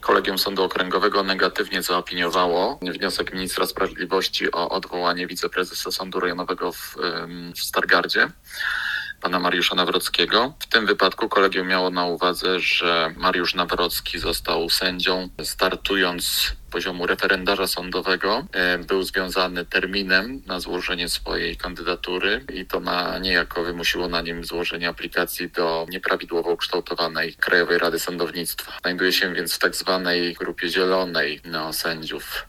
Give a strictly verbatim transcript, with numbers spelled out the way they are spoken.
Kolegium Sądu Okręgowego negatywnie zaopiniowało wniosek ministra sprawiedliwości o odwołanie wiceprezesa Sądu Rejonowego w, w Stargardzie, pana Mariusza Nawrockiego. W tym wypadku kolegium miało na uwadze, że Mariusz Nawrocki został sędzią, startując z poziomu referendarza sądowego, był związany terminem na złożenie swojej kandydatury i to ma niejako wymusiło na nim złożenie aplikacji do nieprawidłowo ukształtowanej Krajowej Rady Sądownictwa. Znajduje się więc w tak zwanej grupie zielonej neosędziów.